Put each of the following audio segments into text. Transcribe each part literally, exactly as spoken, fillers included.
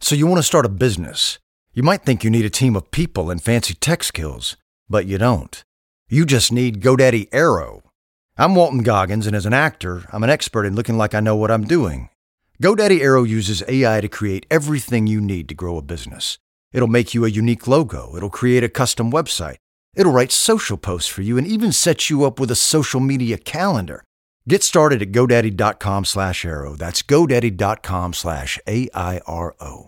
So you want to start a business. You might think you need a team of people and fancy tech skills, but you don't. You just need GoDaddy Aero. I'm Walton Goggins, and as an actor, I'm an expert in looking like I know what I'm doing. GoDaddy Aero uses A I to create everything you need to grow a business. It'll make you a unique logo. It'll create a custom website. It'll write social posts for you and even set you up with a social media calendar. Get started at GoDaddy.com slash Aero. That's GoDaddy.com slash A I R O.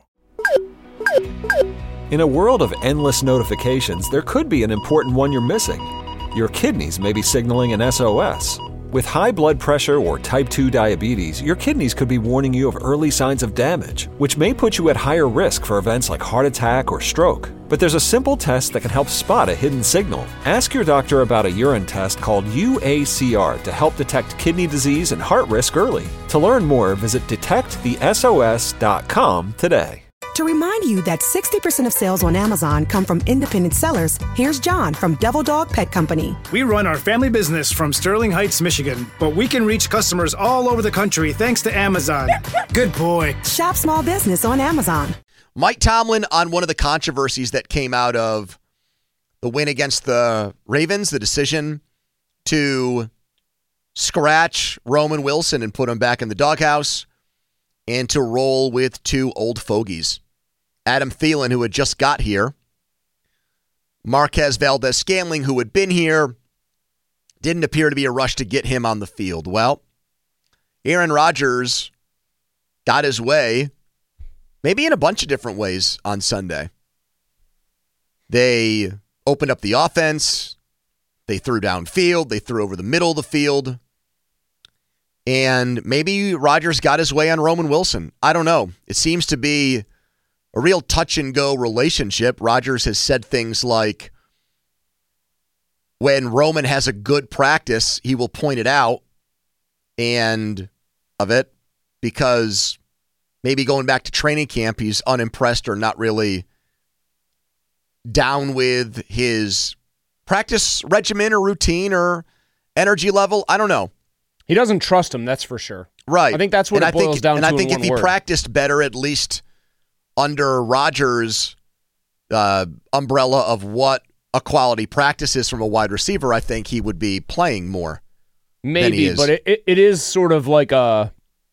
In a world of endless notifications, there could be an important one you're missing. Your kidneys may be signaling an S O S. With high blood pressure or type two diabetes, your kidneys could be warning you of early signs of damage, which may put you at higher risk for events like heart attack or stroke. But there's a simple test that can help spot a hidden signal. Ask your doctor about a urine test called U A C R to help detect kidney disease and heart risk early. To learn more, visit detect the S O S dot com today. To remind you that sixty percent of sales on Amazon come from independent sellers, here's John from Devil Dog Pet Company. We run our family business from Sterling Heights, Michigan, but we can reach customers all over the country thanks to Amazon. Good boy. Shop small business on Amazon. Mike Tomlin on one of the controversies that came out of the win against the Ravens, the decision to scratch Roman Wilson and put him back in the doghouse and to roll with two old fogies. Adam Thielen, who had just got here, Marquez Valdez-Scantling, who had been here, didn't appear to be a rush to get him on the field. Well, Aaron Rodgers got his way, maybe in a bunch of different ways on Sunday. They opened up the offense. They threw downfield. They threw over the middle of the field. And maybe Rodgers got his way on Roman Wilson. I don't know. It seems to be a real touch-and-go relationship. Rodgers has said things like, when Roman has a good practice, he will point it out and of it because maybe going back to training camp, he's unimpressed or not really down with his practice regimen or routine or energy level. I don't know. He doesn't trust him, that's for sure. Right. I think that's what and it I boils think, down and to. And I think in if he one word. practiced better, at least under Rodgers' uh, umbrella of what a quality practice is from a wide receiver, I think he would be playing more. Maybe, but it, it, it is sort of like a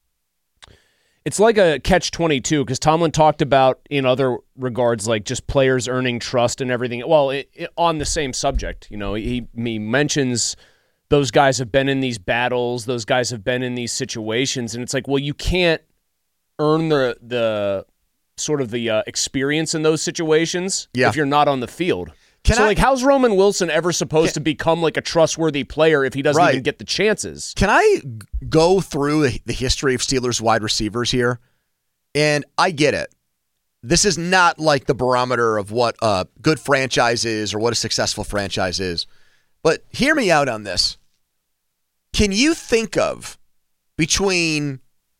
it's like a catch twenty-two because Tomlin talked about in other regards like just players earning trust and everything. Well, it, it, on the same subject, you know, he, he mentions those guys have been in these battles, those guys have been in these situations, and it's like, well, you can't earn the the sort of the uh, experience in those situations yeah. if you're not on the field. Can so, I, like, how's Roman Wilson ever supposed can, to become, like, a trustworthy player if he doesn't right. even get the chances? Can I go through the history of Steelers wide receivers here? And I get it. This is not like the barometer of what a good franchise is or what a successful franchise is. But hear me out on this. Can you think of, between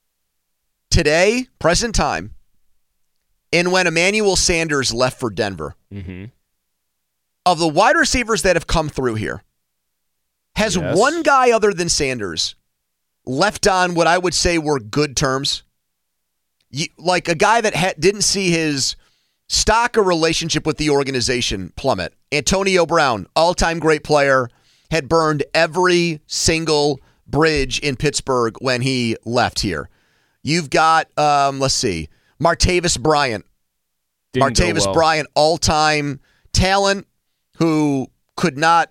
today, present time, and when Emmanuel Sanders left for Denver, mm-hmm. of the wide receivers that have come through here, has yes. one guy other than Sanders left on what I would say were good terms? You, like a guy that ha- didn't see his stock or relationship with the organization plummet. Antonio Brown, all-time great player, had burned every single bridge in Pittsburgh when he left here. You've got, um, let's see, Martavis Bryant. Didn't Martavis well. Bryant, all-time talent, who could not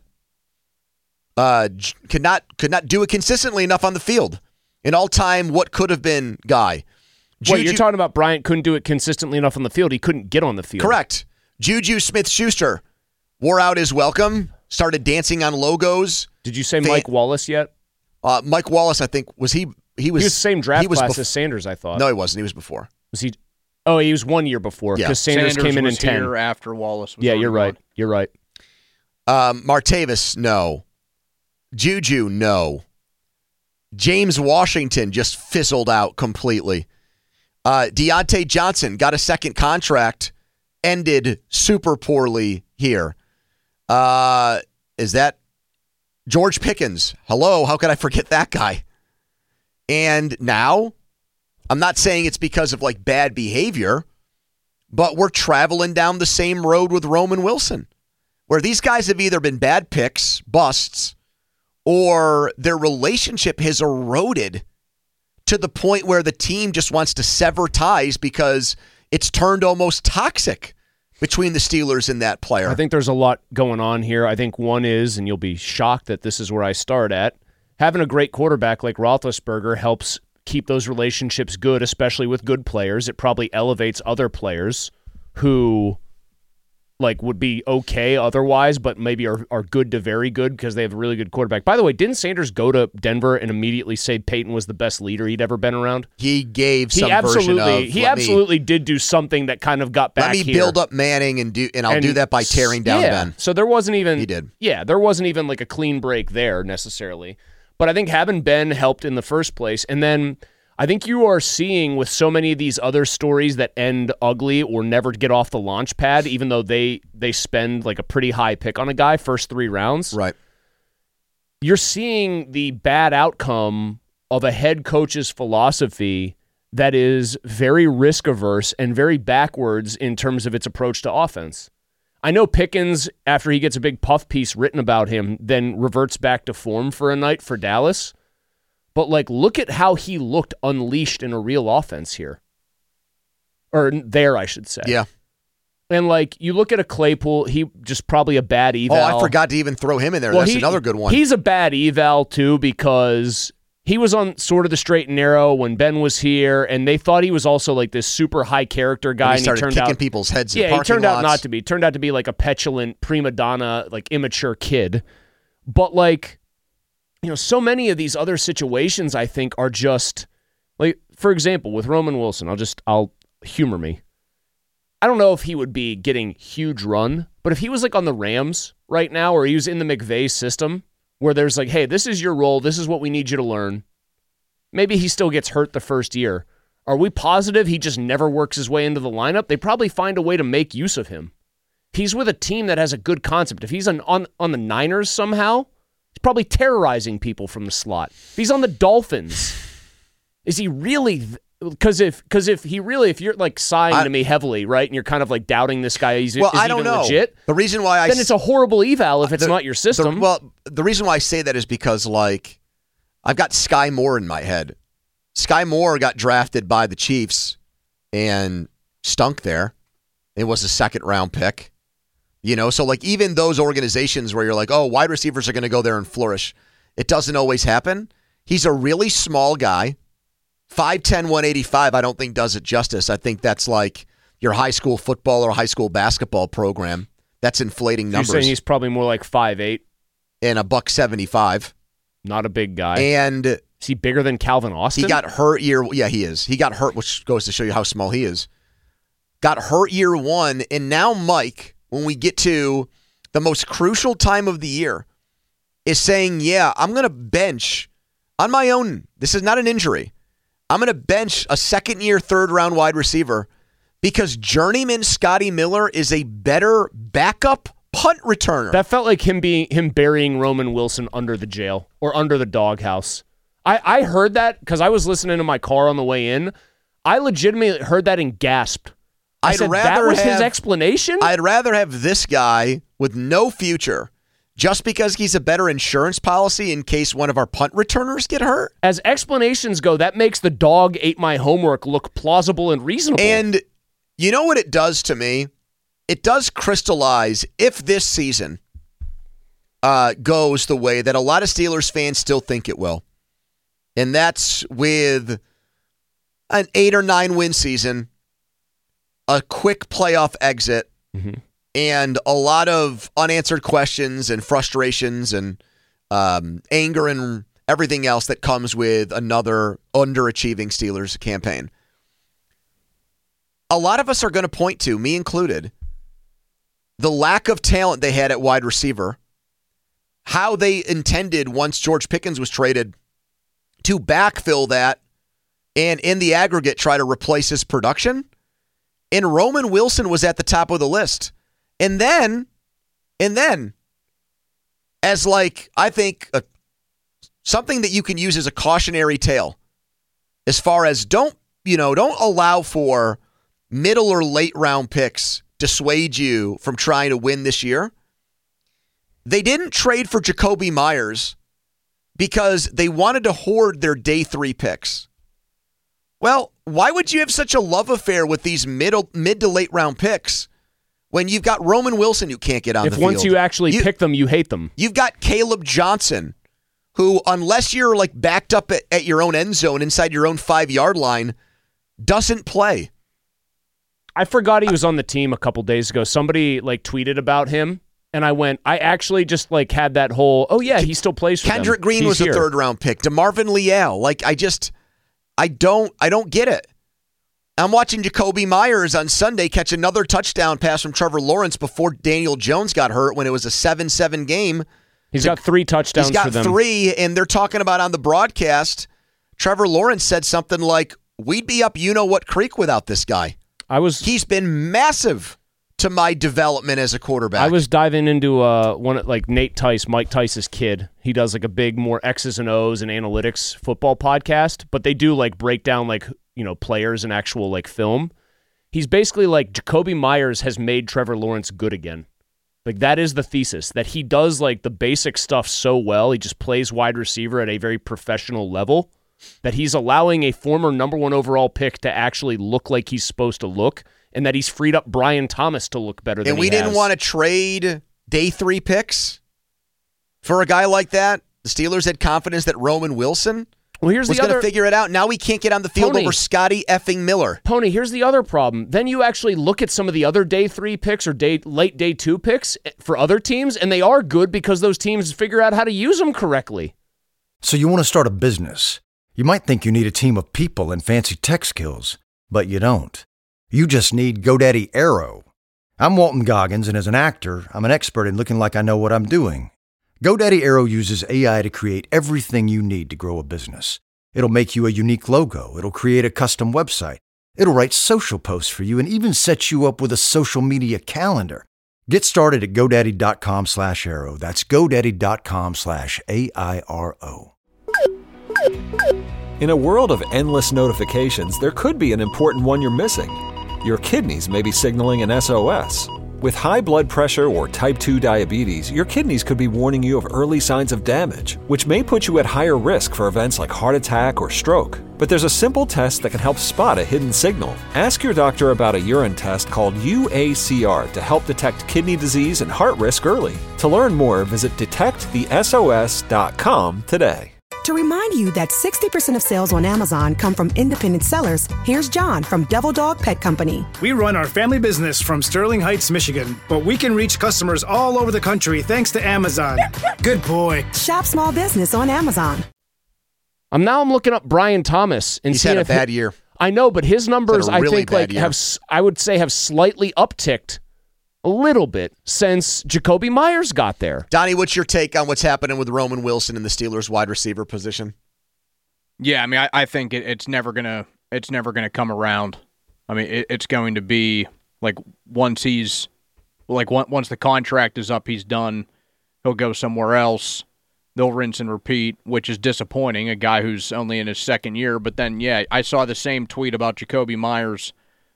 uh, could not could not do it consistently enough on the field. An all-time what could have been guy. Juju, Wait, you're talking about Bryant couldn't do it consistently enough on the field. He couldn't get on the field. Correct. Juju Smith-Schuster wore out his welcome, started dancing on logos. Did you say Fan- Mike Wallace yet? Uh, Mike Wallace, I think, was he? He was, he was the same draft he was class bef- as Sanders, I thought. No, he wasn't. He was before. Was he? Oh, he was one year before because yeah. Sanders, Sanders came in was in ten. Here after Wallace was yeah, you're right. gone. You're right. Um, Martavis, no. Juju, no. James Washington just fizzled out completely. Uh, Deontay Johnson got a second contract, ended super poorly here. Uh, is that George Pickens? Hello, how could I forget that guy? And now, I'm not saying it's because of like bad behavior, but we're traveling down the same road with Roman Wilson, where these guys have either been bad picks, busts, or their relationship has eroded to the point where the team just wants to sever ties because it's turned almost toxic between the Steelers and that player. I think there's a lot going on here. I think one is, and you'll be shocked that this is where I start at, having a great quarterback like Roethlisberger helps keep those relationships good, especially with good players. It probably elevates other players who like would be okay otherwise, but maybe are, are good to very good because they have a really good quarterback. By the way, didn't Sanders go to Denver and immediately say Peyton was the best leader he'd ever been around? He gave some he absolutely, version of, He absolutely me, did do something that kind of got back Let me here. build up Manning, and do, and I'll and, do that by tearing down yeah, Ben. So there wasn't even... He did. Yeah, there wasn't even like a clean break there necessarily. But I think having Ben helped in the first place. And then I think you are seeing with so many of these other stories that end ugly or never get off the launch pad, even though they they spend like a pretty high pick on a guy, first three rounds. Right. You're seeing the bad outcome of a head coach's philosophy that is very risk-averse and very backwards in terms of its approach to offense. I know Pickens, after he gets a big puff piece written about him, then reverts back to form for a night for Dallas. But, like, look at how he looked unleashed in a real offense here. Or there, I should say. Yeah. And, like, you look at a Claypool, he just probably a bad eval. Oh, I forgot to even throw him in there. Well, That's he, another good one. He's a bad eval, too, because he was on sort of the straight and narrow when Ben was here, and they thought he was also, like, this super high-character guy. And he started and he turned kicking out, people's heads yeah, in parking he turned lots. out not to be. He turned out to be, like, a petulant, prima donna, like, immature kid. But, like... You know, so many of these other situations, I think, are just, like, for example, with Roman Wilson, I'll just, I'll humor me. I don't know if he would be getting huge run, but if he was, like, on the Rams right now, or he was in the McVay system, where there's like, hey, this is your role, this is what we need you to learn, maybe he still gets hurt the first year. Are we positive he just never works his way into the lineup? They probably find a way to make use of him. He's with a team that has a good concept. If he's on, on, on the Niners somehow... He's probably terrorizing people from the slot. If he's on the Dolphins, is he really? Because if because if he really, if you're like sighing I, to me heavily, right, and you're kind of like doubting this guy, he's well, is I don't even know. legit. The reason why I then it's a horrible eval if it's the, not your system. The, well, the reason why I say that is because like I've got Sky Moore in my head. Sky Moore got drafted by the Chiefs and stunk there. It was a second round pick. You know, so like even those organizations where you're like, oh, wide receivers are going to go there and flourish, it doesn't always happen. He's a really small guy. five ten, one eighty-five, I don't think does it justice. I think that's like your high school football or high school basketball program. That's inflating numbers. You're saying he's probably more like five eight and a buck seventy-five. Not a big guy. And is he bigger than Calvin Austin? He got hurt year. Yeah, he is. He got hurt, which goes to show you how small he is. Got hurt year one, and now Mike, when we get to the most crucial time of the year, is saying, yeah, I'm going to bench on my own. This is not an injury. I'm going to bench a second-year, third-round wide receiver because journeyman Scotty Miller is a better backup punt returner. That felt like him being him burying Roman Wilson under the jail or under the doghouse. I, I heard that because I was listening to my car on the way in. I legitimately heard that and gasped. I I'd said, rather that was have, his explanation? I'd rather have this guy with no future just because he's a better insurance policy in case one of our punt returners get hurt. As explanations go, that makes the dog ate my homework look plausible and reasonable. And you know what it does to me? It does crystallize if this season uh, goes the way that a lot of Steelers fans still think it will. And that's with an eight or nine win season, a quick playoff exit, mm-hmm. and a lot of unanswered questions and frustrations and um, anger and everything else that comes with another underachieving Steelers campaign. A lot of us are going to point to, me included, the lack of talent they had at wide receiver, how they intended once George Pickens was traded to backfill that and in the aggregate try to replace his production. And Roman Wilson was at the top of the list. And then, and then, as like, I think, a, something that you can use as a cautionary tale, as far as don't, you know, don't allow for middle or late round picks dissuade you from trying to win this year, they didn't trade for Jacoby Myers because they wanted to hoard their day three picks. Well, why would you have such a love affair with these middle, mid to late round picks when you've got Roman Wilson who can't get on if the field? If once you actually you, pick them, you hate them. You've got Caleb Johnson, who, unless you're like backed up at, at your own end zone inside your own five-yard line, doesn't play. I forgot he was on the team a couple days ago. Somebody like tweeted about him, and I went, I actually just like had that whole, oh yeah, he still plays for Kendrick them. Green He's was here. a third-round pick. DeMarvin Leal. Like, I just, I don't, I don't get it. I'm watching Jacoby Myers on Sunday catch another touchdown pass from Trevor Lawrence before Daniel Jones got hurt when it was a seven seven game. He's got three touchdowns He's got for them. three, and they're talking about on the broadcast, Trevor Lawrence said something like, we'd be up you-know-what creek without this guy. I was. He's been massive to my development as a quarterback. I was diving into uh, one like Nate Tice, Mike Tice's kid. He does like a big, more X's and O's and analytics football podcast, but they do like break down like, you know, players and actual like film. He's basically like Jacoby Myers has made Trevor Lawrence good again. Like that is the thesis, that he does like the basic stuff so well. He just plays wide receiver at a very professional level, that he's allowing a former number one overall pick to actually look like he's supposed to look, and that he's freed up Brian Thomas to look better than and we he didn't has. want to trade day three picks for a guy like that. The Steelers had confidence that Roman Wilson well, here's was the going to other... figure it out. Now we can't get on the field Pony. over Scotty effing Miller. Pony, here's the other problem. Then you actually look at some of the other day three picks or day late day two picks for other teams, and they are good because those teams figure out how to use them correctly. So you want to start a business. You might think you need a team of people and fancy tech skills, but you don't. You just need GoDaddy Aero. I'm Walton Goggins, and as an actor, I'm an expert in looking like I know what I'm doing. GoDaddy Aero uses A I to create everything you need to grow a business. It'll make you a unique logo. It'll create a custom website. It'll write social posts for you and even set you up with a social media calendar. Get started at GoDaddy.com slash Aero. That's GoDaddy.com slash A I R O. In a world of endless notifications, there could be an important one you're missing. Your kidneys may be signaling an S O S. With high blood pressure or type two diabetes, your kidneys could be warning you of early signs of damage, which may put you at higher risk for events like heart attack or stroke. But there's a simple test that can help spot a hidden signal. Ask your doctor about a urine test called U A C R to help detect kidney disease and heart risk early. To learn more, visit detect the S O S dot com today. To remind you that sixty percent of sales on Amazon come from independent sellers, here's John from Devil Dog Pet Company. We run our family business from Sterling Heights, Michigan, but we can reach customers all over the country thanks to Amazon. Good boy. Shop small business on Amazon. I'm now I'm looking up Brian Thomas and He's seeing had a if bad he, year. I know, but his numbers He's had a really I think bad like year. have s- I would say have slightly upticked a little bit since Jacoby Myers got there. Donnie, what's your take on what's happening with Roman Wilson in the Steelers wide receiver position? Yeah, I mean, I, I think it, it's never gonna it's never gonna come around. I mean, it, it's going to be like once he's like one, once the contract is up, he's done. He'll go somewhere else. They'll rinse and repeat, which is disappointing. A guy who's only in his second year, but then yeah, I saw the same tweet about Jacoby Myers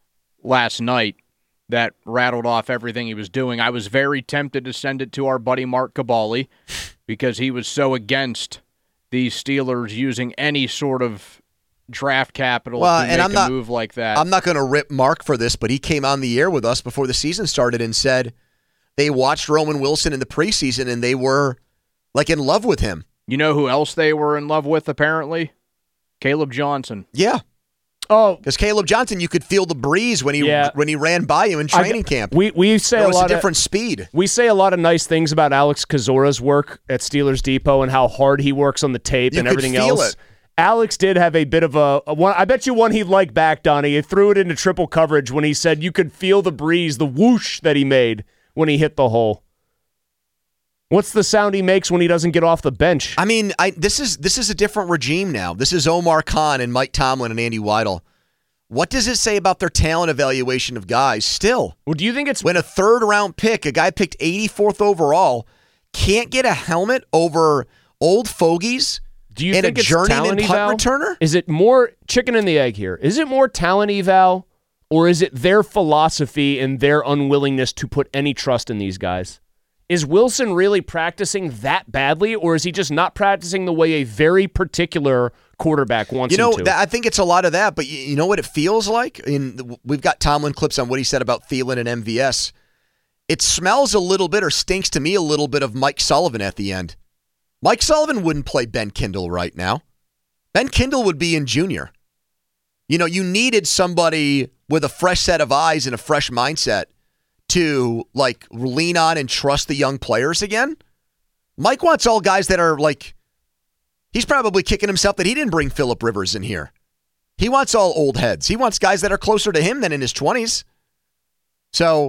last night that rattled off everything he was doing. I was very tempted to send it to our buddy Mark Cabali because he was so against the Steelers using any sort of draft capital Well, to and make I'm a not- move like that. I'm not going to rip Mark for this, but he came on the air with us before the season started and said they watched Roman Wilson in the preseason and they were like in love with him. You know who else they were in love with, apparently? Caleb Johnson. Yeah. Oh, Because Caleb Johnson, you could feel the breeze when he Yeah. when he ran by you in I- training camp. We we say there a was lot a different of, speed. We say a lot of nice things about Alex Kazora's work at Steelers Depot and how hard he works on the tape You and could everything feel else. it. Alex did have a bit of a, a one. I bet you one he'd like back, Donnie. He threw it into triple coverage when he said you could feel the breeze, the whoosh that he made when he hit the hole. What's the sound he makes when he doesn't get off the bench? I mean, I this is this is a different regime now. This is Omar Khan and Mike Tomlin and Andy Weidel. What does it say about their talent evaluation of guys still? Well, do you think it's When a third round pick, a guy picked eighty-fourth overall, can't get a helmet over old fogies do you and think a it's journeyman talent punt eval? returner? Is it more chicken and the egg here? Is it more talent eval Or is it their philosophy and their unwillingness to put any trust in these guys? Is Wilson really practicing that badly, or is he just not practicing the way a very particular quarterback wants you know, him to? That, I think it's a lot of that, but you, you know what it feels like? In, we've got Tomlin clips on what he said about Thielen and M V S. It smells a little bit, or stinks to me a little bit, of Mike Sullivan at the end. Mike Sullivan wouldn't play Ben Kindle right now. Ben Kindle would be in junior. You know, you needed somebody with a fresh set of eyes and a fresh mindset to, like, lean on and trust the young players again. Mike wants all guys that are, like, he's probably kicking himself that he didn't bring Phillip Rivers in here. He wants all old heads. He wants guys that are closer to him than in his twenties. So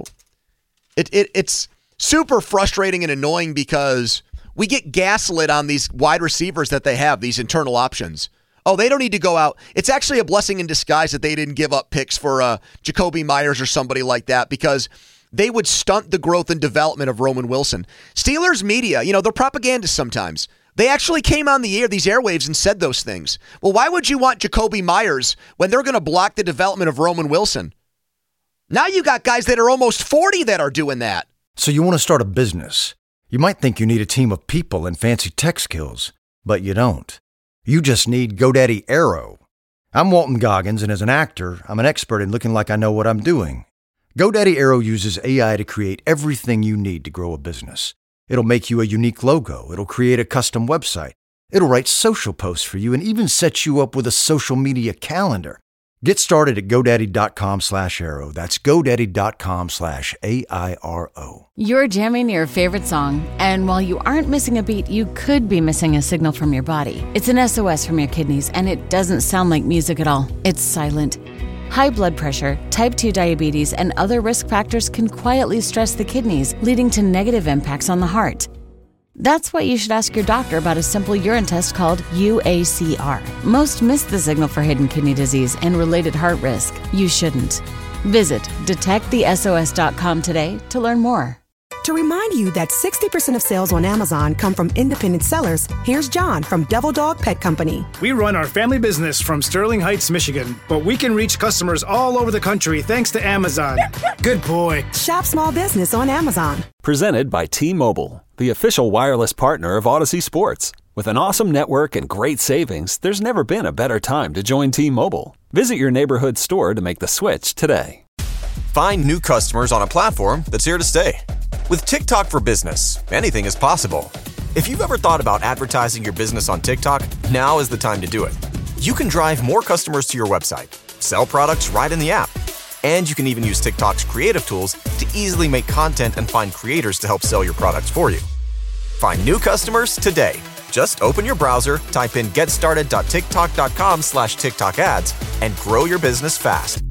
it, it it's super frustrating and annoying because we get gaslit on these wide receivers that they have, these internal options. Oh, they don't need to go out. It's actually a blessing in disguise that they didn't give up picks for uh, Jacoby Myers or somebody like that, because they would stunt the growth and development of Roman Wilson. Steelers media, you know, they're propagandists sometimes. They actually came on the air, these airwaves, and said those things. Well, why would you want Jacoby Myers when they're going to block the development of Roman Wilson? Now you got guys that are almost forty that are doing that. So you want to start a business. You might think you need a team of people and fancy tech skills, but you don't. You just need GoDaddy Aero. I'm Walton Goggins, and as an actor, I'm an expert in looking like I know what I'm doing. GoDaddy Aero uses A I to create everything you need to grow a business. It'll make you a unique logo. It'll create a custom website. It'll write social posts for you and even set you up with a social media calendar. Get started at GoDaddy.com slash Aero. That's GoDaddy.com slash A I R O. You're jamming your favorite song, and while you aren't missing a beat, you could be missing a signal from your body. It's an S O S from your kidneys, and it doesn't sound like music at all. It's silent. High blood pressure, type two diabetes, and other risk factors can quietly stress the kidneys, leading to negative impacts on the heart. That's why you should ask your doctor about a simple urine test called U A C R. Most miss the signal for hidden kidney disease and related heart risk. You shouldn't. Visit detect the S O S dot com today to learn more. To remind you that sixty percent of sales on Amazon come from independent sellers, here's John from Devil Dog Pet Company. We run our family business from Sterling Heights, Michigan, but we can reach customers all over the country thanks to Amazon. Good boy. Shop small business on Amazon. Presented by T-Mobile, the official wireless partner of Odyssey Sports. With an awesome network and great savings, there's never been a better time to join T-Mobile. Visit your neighborhood store to make the switch today. Find new customers on a platform that's here to stay. With TikTok for Business, anything is possible. If you've ever thought about advertising your business on TikTok, now is the time to do it. You can drive more customers to your website, sell products right in the app, and you can even use TikTok's creative tools to easily make content and find creators to help sell your products for you. Find new customers today. Just open your browser, type in getstarted.tiktok.com slash TikTok ads, and grow your business fast.